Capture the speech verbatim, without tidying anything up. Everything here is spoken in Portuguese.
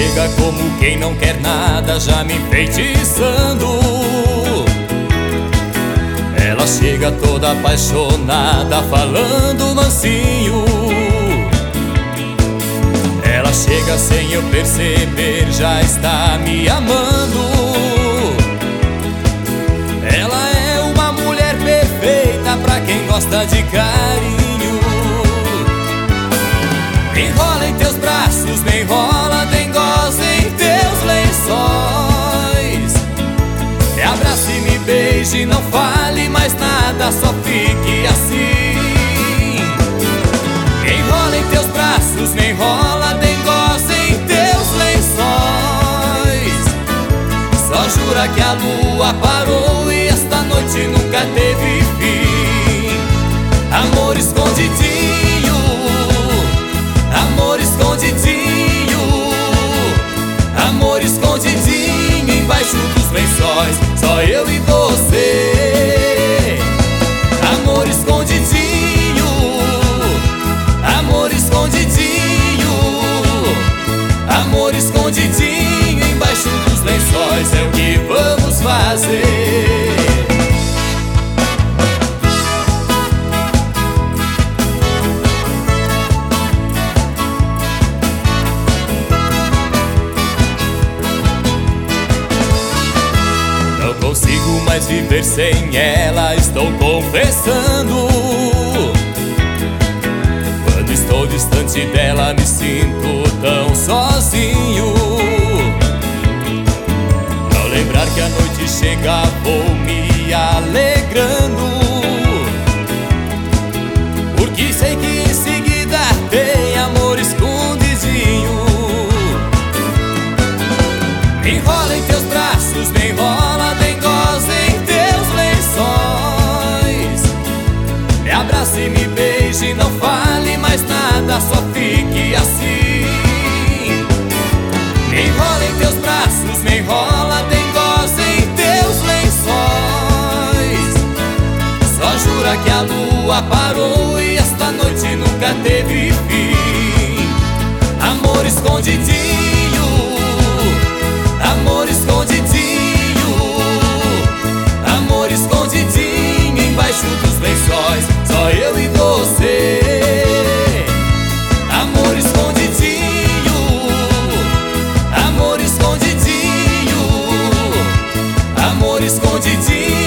chega como quem não quer nada, já me enfeitiçando. Ela chega toda apaixonada, falando mansinho. Ela chega sem eu perceber, já está me amando. Ela é uma mulher perfeita pra quem gosta de carinho. Me enrola em teus braços, me enrola, tem goza em teus lençóis. Me abrace e me beije, não fale mais nada, só fique assim. Me enrola em teus braços, me enrola, tem goza em teus lençóis. Só jura que a lua parou e esta noite nunca teve fim. Amor escondidinho, amor escondidinho, amor escondidinho embaixo dos lençóis, só eu e você. Amor escondidinho, amor escondidinho, amor escondidinho embaixo dos lençóis, é o que vamos fazer. Não consigo mais viver sem ela, estou confessando. Quando estou distante dela, me sinto tão sozinho. Ao lembrar que a noite chega, vou me alegrando, porque sei que em seguida tem amor escondidinho. Me enrola em teus braços, me enrola, tem goza em teus lençóis. Me abrace e me beije, não fale mais nada, só fique assim. Me enrola em teus braços, me enrola, tem goza em teus lençóis. Só jura que a lua parou e esta noite nunca teve fim. Amor escondidinho, amor escondidinho, amor escondidinho embaixo dos lençóis, só eu e você. Amor escondidinho, amor escondidinho, amor escondidinho